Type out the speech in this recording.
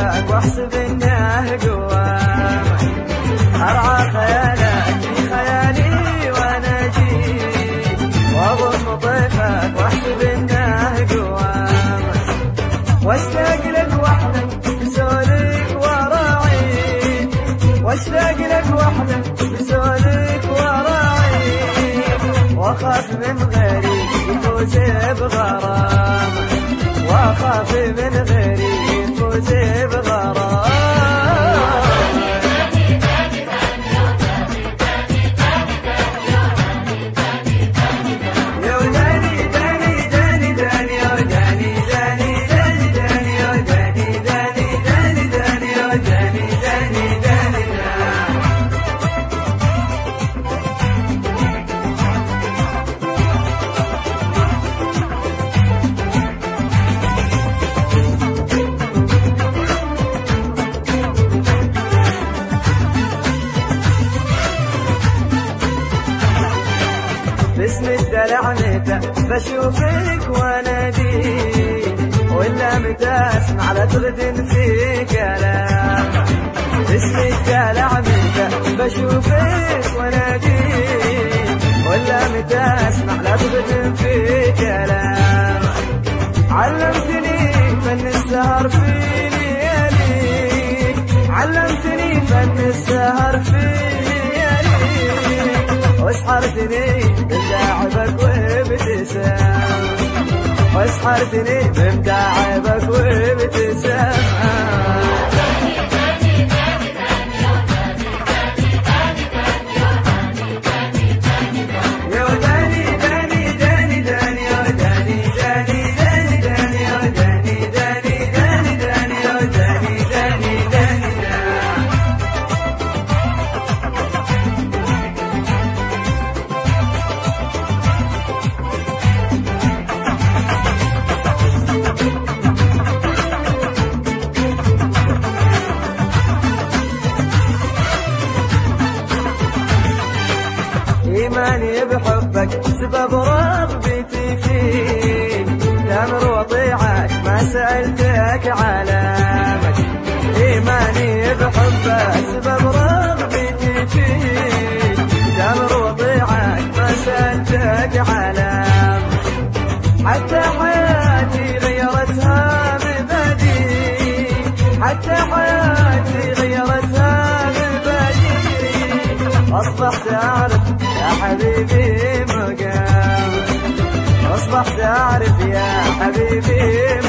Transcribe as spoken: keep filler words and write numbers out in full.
بطيفك واحسب انه قوامك، ارعى خيالك في خيالي وانا اجيك، واضم طيفك واحسب انه قوامك، واشتاق لك وحدك بسولك وراعيك، واشتاق لك وحدك بسولك وراعيك، واخاف من غيري يفوز بغرامك، واخاف من غيري يفوز بغرامك. باسم الدلع متى بشوفك واناديك، ولا متى اسمع لا تغدن في كلامك، باسم الدلع متى بشوفك واناديك، ولا متى اسمع لا تغدن في كلامك، علمتني فن السهر في لياليك، علمتني فن السهر في واسحرتني بمداعبك وبابتسامك، واسحرتني بمداعبك وبابتسامك. إيماني بحبك سبب رغبتي فيك، تامر وطيعك ما سألتك علامك، إيماني بحبك سبب رغبتي فيك، تامر وطيعك ما سألتك علامك، حتى حياتي غيرتها مبادئ، حتى حياتي غيرتها مبادئ، أصبحت أعرف يا حبيبي مقامك، أصبحت أعرف يا حبيبي